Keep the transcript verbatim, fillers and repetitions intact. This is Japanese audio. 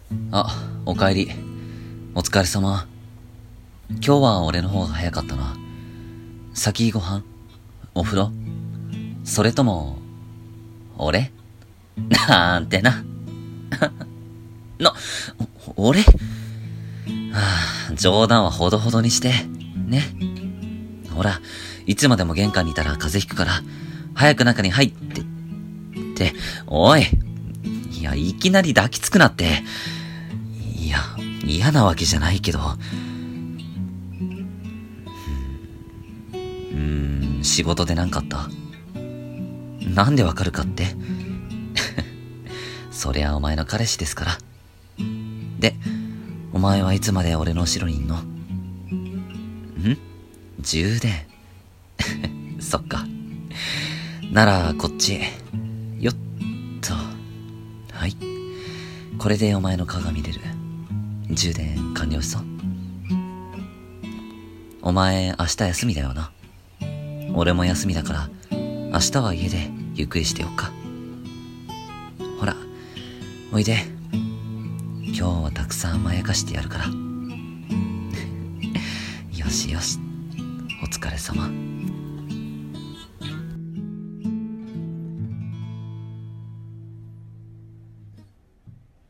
あ、おかえり。お疲れ様。今日は俺の方が早かったな。先ご飯？お風呂？それとも、俺？なんてな。な、お俺？はあ、冗談はほどほどにして、ね。ほら、いつまでも玄関にいたら風邪ひくから、早く中に入って、って、おい。いや、いきなり抱きつくなって。いや、嫌なわけじゃないけど。うーん、仕事でなんかあった？なんでわかるかって？そりゃお前の彼氏ですから。で、お前はいつまで俺の後ろにいんの？ん？充電。そっか。なら、こっち。よっと。はい。これでお前の顔が見れる。充電完了しそう？お前、明日休みだよな。俺も休みだから、明日は家でゆっくりしてよっか。ほら、おいで。今日はたくさん甘やかしてやるから。よしよし。お疲れ様。